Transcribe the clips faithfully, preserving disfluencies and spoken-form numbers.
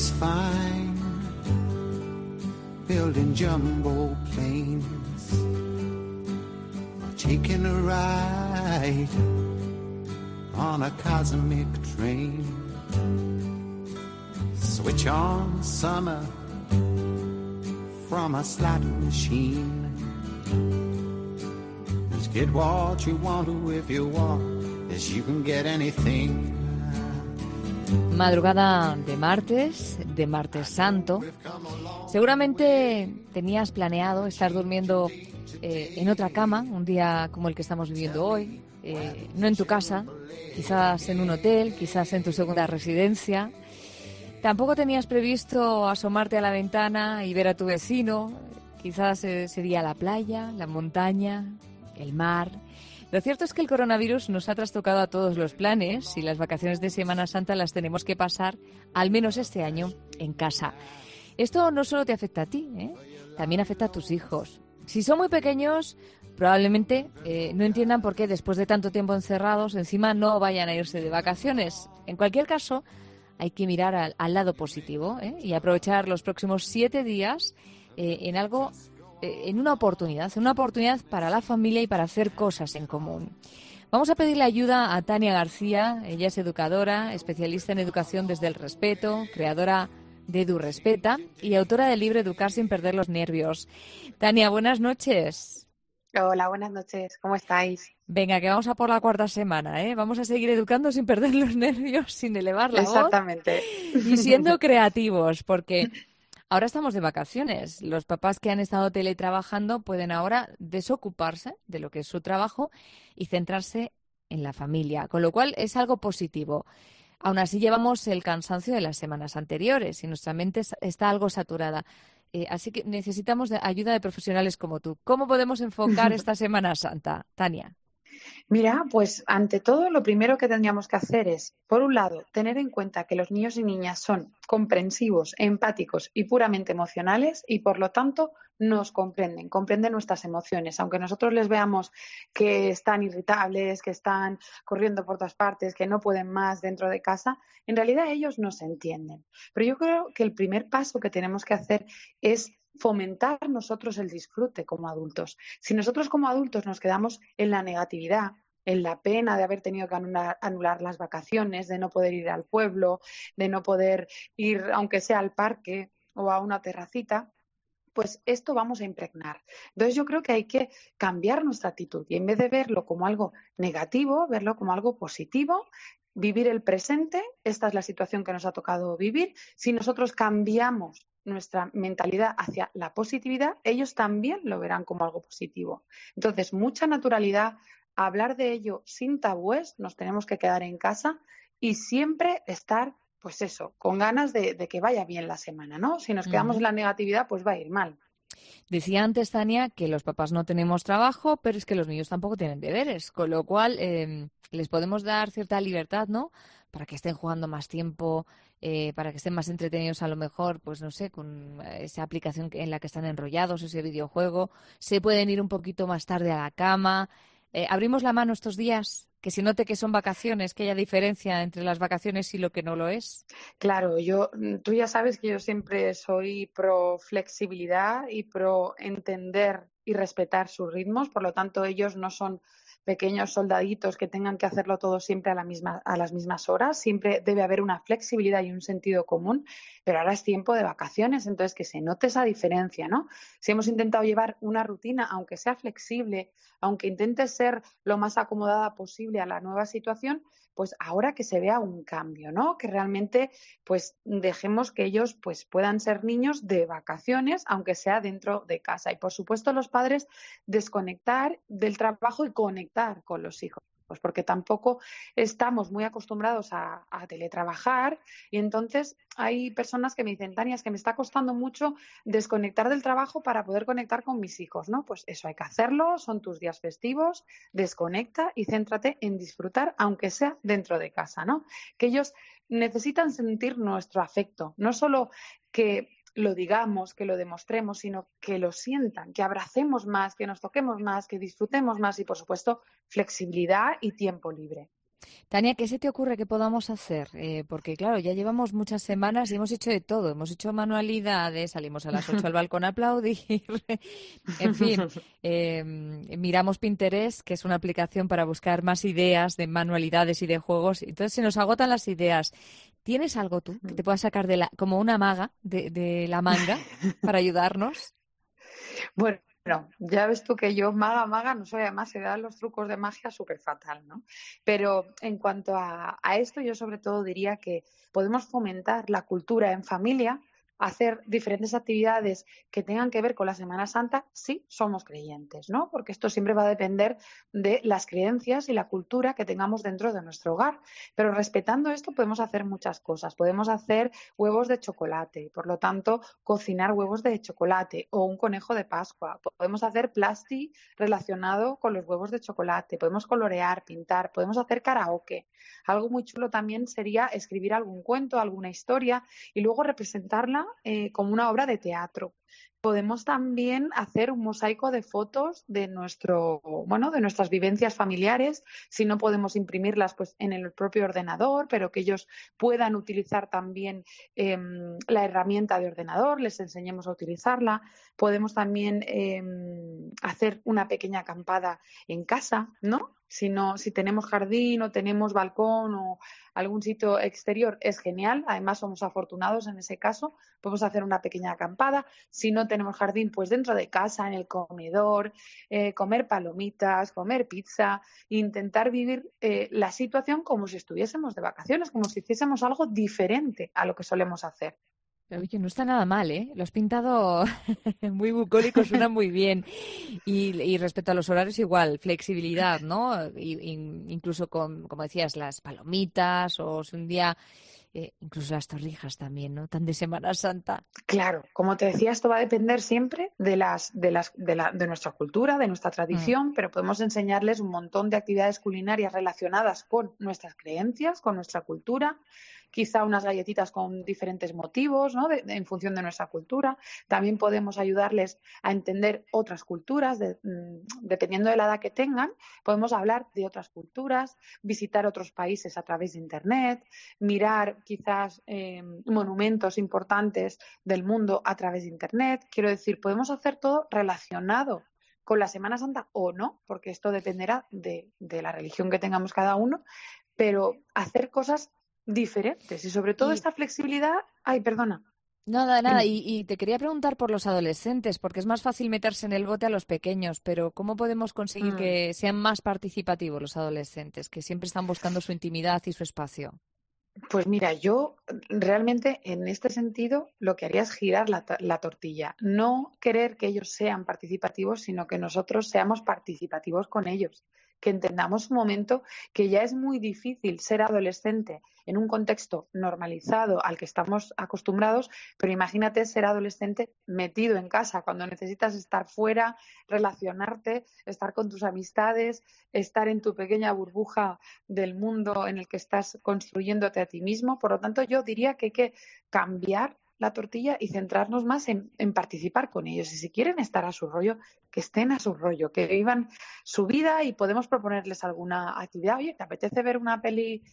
it's fine, building jumbo planes, or taking a ride on a cosmic train. Switch on summer from a slot machine. Just get what you want to if you want, as you can get anything. Madrugada de martes, de martes santo. Seguramente tenías planeado estar durmiendo eh, en otra cama, un día como el que estamos viviendo hoy, eh, no en tu casa, quizás en un hotel, quizás en tu segunda residencia. Tampoco tenías previsto asomarte a la ventana y ver a tu vecino, quizás eh, sería la playa, la montaña, el mar. Lo cierto es que el coronavirus nos ha trastocado a todos los planes y las vacaciones de Semana Santa las tenemos que pasar, al menos este año, en casa. Esto no solo te afecta a ti, ¿eh? También afecta a tus hijos. Si son muy pequeños, probablemente eh, no entiendan por qué después de tanto tiempo encerrados, encima no vayan a irse de vacaciones. En cualquier caso, hay que mirar al, al lado positivo, ¿eh? Y aprovechar los próximos siete días eh, en algo... en una oportunidad, una oportunidad para la familia y para hacer cosas en común. Vamos a pedirle ayuda a Tania García. Ella es educadora, especialista en educación desde el respeto, creadora de EduRespeta y autora del libro Educar sin perder los nervios. Tania, buenas noches. Hola, buenas noches. ¿Cómo estáis? Venga, que vamos a por la cuarta semana, ¿eh? Vamos a seguir educando sin perder los nervios, sin elevar la voz. Exactamente. Y siendo creativos, porque... ahora estamos de vacaciones. Los papás que han estado teletrabajando pueden ahora desocuparse de lo que es su trabajo y centrarse en la familia, con lo cual es algo positivo. Aún así llevamos el cansancio de las semanas anteriores y nuestra mente está algo saturada. Eh, así que necesitamos de ayuda de profesionales como tú. ¿Cómo podemos enfocar esta Semana Santa, Tania? Mira, pues ante todo lo primero que tendríamos que hacer es, por un lado, tener en cuenta que los niños y niñas son comprensivos, empáticos y puramente emocionales y por lo tanto nos comprenden, comprenden nuestras emociones. Aunque nosotros les veamos que están irritables, que están corriendo por todas partes, que no pueden más dentro de casa, en realidad ellos nos entienden. Pero yo creo que el primer paso que tenemos que hacer es fomentar nosotros el disfrute como adultos. Si nosotros como adultos nos quedamos en la negatividad, en la pena de haber tenido que anular, anular las vacaciones, de no poder ir al pueblo, de no poder ir, aunque sea al parque o a una terracita, pues esto vamos a impregnar. Entonces yo creo que hay que cambiar nuestra actitud y en vez de verlo como algo negativo, verlo como algo positivo, vivir el presente. Esta es la situación que nos ha tocado vivir. Si nosotros cambiamos nuestra mentalidad hacia la positividad, ellos también lo verán como algo positivo. Entonces, mucha naturalidad, hablar de ello sin tabúes, nos tenemos que quedar en casa y siempre estar, pues eso, con ganas de, de que vaya bien la semana, ¿no? Si nos quedamos uh-huh. en la negatividad, pues va a ir mal. Decía antes, Tania, que los papás no tenemos trabajo, pero es que los niños tampoco tienen deberes, con lo cual eh, les podemos dar cierta libertad, ¿no?, para que estén jugando más tiempo, eh, para que estén más entretenidos a lo mejor, pues no sé, con esa aplicación en la que están enrollados, ese videojuego. Se pueden ir un poquito más tarde a la cama. Eh, abrimos la mano estos días, que se note que son vacaciones, que haya diferencia entre las vacaciones y lo que no lo es. Claro, yo, tú ya sabes que yo siempre soy pro flexibilidad y pro entender y respetar sus ritmos, por lo tanto ellos no son pequeños soldaditos que tengan que hacerlo todo siempre a, la misma, a las mismas horas. Siempre debe haber una flexibilidad y un sentido común, pero ahora es tiempo de vacaciones, entonces que se note esa diferencia, ¿no? Si hemos intentado llevar una rutina, aunque sea flexible, aunque intente ser lo más acomodada posible a la nueva situación, pues ahora que se vea un cambio, ¿no? Que realmente pues dejemos que ellos pues puedan ser niños de vacaciones, aunque sea dentro de casa. Y por supuesto los padres desconectar del trabajo y conectar con los hijos, porque tampoco estamos muy acostumbrados a, a teletrabajar y entonces hay personas que me dicen, Tania, es que me está costando mucho desconectar del trabajo para poder conectar con mis hijos, ¿no? Pues eso hay que hacerlo, son tus días festivos, desconecta y céntrate en disfrutar, aunque sea dentro de casa, ¿no? Que ellos necesitan sentir nuestro afecto, no solo que lo digamos, que lo demostremos, sino que lo sientan, que abracemos más, que nos toquemos más, que disfrutemos más y, por supuesto, flexibilidad y tiempo libre. Tania, ¿qué se te ocurre que podamos hacer? Eh, porque, claro, ya llevamos muchas semanas y hemos hecho de todo. Hemos hecho manualidades, salimos a las ocho al balcón a aplaudir. En fin, eh, miramos Pinterest, que es una aplicación para buscar más ideas de manualidades y de juegos. Entonces se nos agotan las ideas. ¿Tienes algo tú que te pueda sacar de la, como una maga de, de la manga para ayudarnos? Bueno, ya ves tú que yo maga, maga, no soy, además se dan los trucos de magia súper fatal, ¿no? Pero en cuanto a, a esto, yo sobre todo diría que podemos fomentar la cultura en familia, hacer diferentes actividades que tengan que ver con la Semana Santa si somos creyentes, ¿no? Porque esto siempre va a depender de las creencias y la cultura que tengamos dentro de nuestro hogar. Pero respetando esto podemos hacer muchas cosas. Podemos hacer huevos de chocolate, por lo tanto, cocinar huevos de chocolate o un conejo de Pascua. Podemos hacer plasti relacionado con los huevos de chocolate. Podemos colorear, pintar, podemos hacer karaoke. Algo muy chulo también sería escribir algún cuento, alguna historia y luego representarla eh, como una obra de teatro. Podemos también hacer un mosaico de fotos de nuestro, bueno, de nuestras vivencias familiares. Si no podemos imprimirlas, pues en el propio ordenador, pero que ellos puedan utilizar también eh, la herramienta de ordenador, les enseñemos a utilizarla. Podemos también eh, hacer una pequeña acampada en casa, ¿no? Si no, si tenemos jardín o tenemos balcón o algún sitio exterior, es genial. Además, somos afortunados en ese caso. Podemos hacer una pequeña acampada. Si no tenemos jardín, pues dentro de casa, en el comedor, eh, comer palomitas, comer pizza, intentar vivir eh, la situación como si estuviésemos de vacaciones, como si hiciésemos algo diferente a lo que solemos hacer. Oye, no está nada mal, ¿eh? Lo has pintado muy bucólico, suena muy bien. Y, y respecto a los horarios, igual, flexibilidad, ¿no? Y, y incluso con, como decías, las palomitas o si un día, eh, incluso las torrijas también, ¿no? Tan de Semana Santa. Claro, como te decía, esto va a depender siempre de las, de las, de la, de nuestra cultura, de nuestra Mm. tradición, pero podemos enseñarles un montón de actividades culinarias relacionadas con nuestras creencias, con nuestra cultura. Quizá unas galletitas con diferentes motivos, ¿no? De, de, en función de nuestra cultura. También podemos ayudarles a entender otras culturas, de, dependiendo de la edad que tengan. Podemos hablar de otras culturas, visitar otros países a través de Internet, mirar quizás eh, monumentos importantes del mundo a través de Internet. Quiero decir, podemos hacer todo relacionado con la Semana Santa o no, porque esto dependerá de, de la religión que tengamos cada uno, pero hacer cosas diferentes y sobre todo Y esta flexibilidad. Ay, perdona. nada, nada. Dime. Y, y te quería preguntar por los adolescentes, porque es más fácil meterse en el bote a los pequeños, pero ¿cómo podemos conseguir Mm. que sean más participativos los adolescentes, que siempre están buscando su intimidad y su espacio? Pues mira, yo realmente en este sentido lo que haría es girar la, la tortilla. No querer que ellos sean participativos, sino que nosotros seamos participativos con ellos. Que entendamos un momento que ya es muy difícil ser adolescente en un contexto normalizado al que estamos acostumbrados, pero imagínate ser adolescente metido en casa, cuando necesitas estar fuera, relacionarte, estar con tus amistades, estar en tu pequeña burbuja del mundo en el que estás construyéndote a ti mismo. Por lo tanto, yo diría que hay que cambiar la tortilla y centrarnos más en, en participar con ellos. Y si quieren estar a su rollo, que estén a su rollo, que vivan su vida y podemos proponerles alguna actividad. Oye, ¿te apetece ver una peli?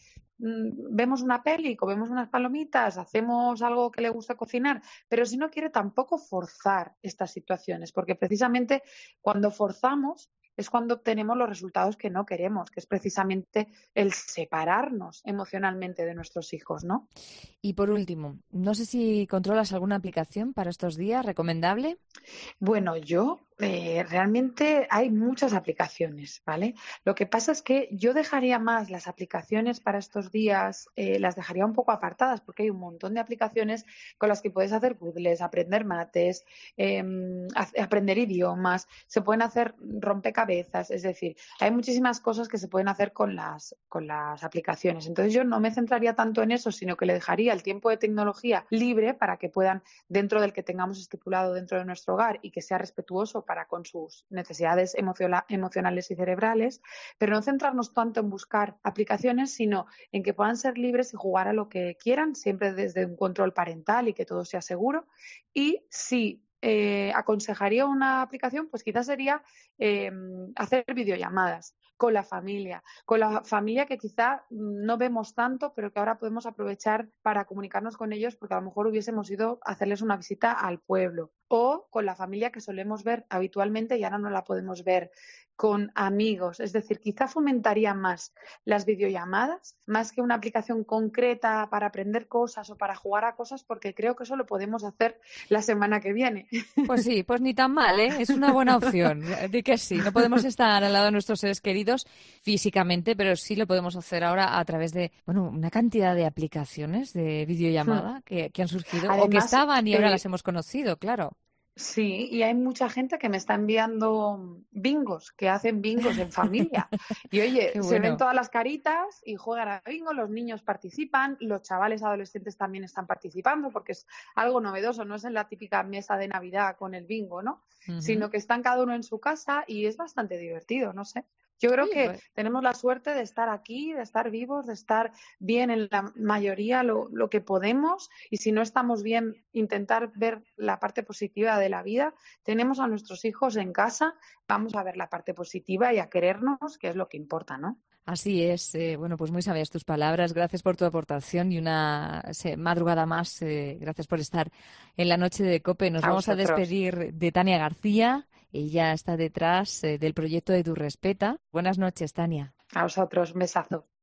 Vemos una peli, comemos unas palomitas, hacemos algo que le gusta cocinar, pero si no quiere tampoco forzar estas situaciones, porque precisamente cuando forzamos es cuando obtenemos los resultados que no queremos, que es precisamente el separarnos emocionalmente de nuestros hijos, ¿no? Y por último, no sé si controlas alguna aplicación para estos días recomendable. Bueno, yo eh, realmente hay muchas aplicaciones, ¿vale? Lo que pasa es que yo dejaría más las aplicaciones para estos días, eh, las dejaría un poco apartadas porque hay un montón de aplicaciones con las que puedes hacer puzzles, aprender mates, eh, aprender idiomas, se pueden hacer rompecabezas, es decir, hay muchísimas cosas que se pueden hacer con las, con las aplicaciones. Entonces yo no me centraría tanto en eso, sino que le dejaría el tiempo de tecnología libre para que puedan, dentro del que tengamos estipulado dentro de nuestro hogar y que sea respetuoso para con sus necesidades emocionales y cerebrales, pero no centrarnos tanto en buscar aplicaciones, sino en que puedan ser libres y jugar a lo que quieran, siempre desde un control parental y que todo sea seguro. Y si eh, aconsejaría una aplicación, pues quizás sería eh, hacer videollamadas con la familia, con la familia que quizá no vemos tanto, pero que ahora podemos aprovechar para comunicarnos con ellos porque a lo mejor hubiésemos ido a hacerles una visita al pueblo, o con la familia que solemos ver habitualmente y ahora no la podemos ver, con amigos. Es decir, quizá fomentaría más las videollamadas, más que una aplicación concreta para aprender cosas o para jugar a cosas, porque creo que eso lo podemos hacer la semana que viene. Pues sí, pues ni tan mal, ¿eh? Es una buena opción. Di que sí, no podemos estar al lado de nuestros seres queridos físicamente, pero sí lo podemos hacer ahora a través de, bueno, una cantidad de aplicaciones de videollamada que, que han surgido o que Además, estaban y ahora eh, las hemos conocido, claro. sí, y hay mucha gente que me está enviando bingos, que hacen bingos en familia. Y oye, Qué se ven bueno. todas las caritas y juegan a bingo, los niños participan, los chavales adolescentes también están participando porque es algo novedoso, no es en la típica mesa de Navidad con el bingo, ¿no? Ujú. Sino que están cada uno en su casa y es bastante divertido, no sé. Yo creo Oye, que pues tenemos la suerte de estar aquí, de estar vivos, de estar bien en la mayoría lo, lo que podemos y si no estamos bien, intentar ver la parte positiva de la vida. Tenemos a nuestros hijos en casa, vamos a ver la parte positiva y a querernos, que es lo que importa, ¿no? así es. Eh, bueno, pues muy sabias tus palabras. Gracias por tu aportación y una se- madrugada más. Eh, gracias por estar en la noche de COPE. Nos A vamos a vosotros. despedir de Tania García. Ella está detrás eh, del proyecto de Tu Respeta. Buenas noches, Tania. A vosotros. Un besazo.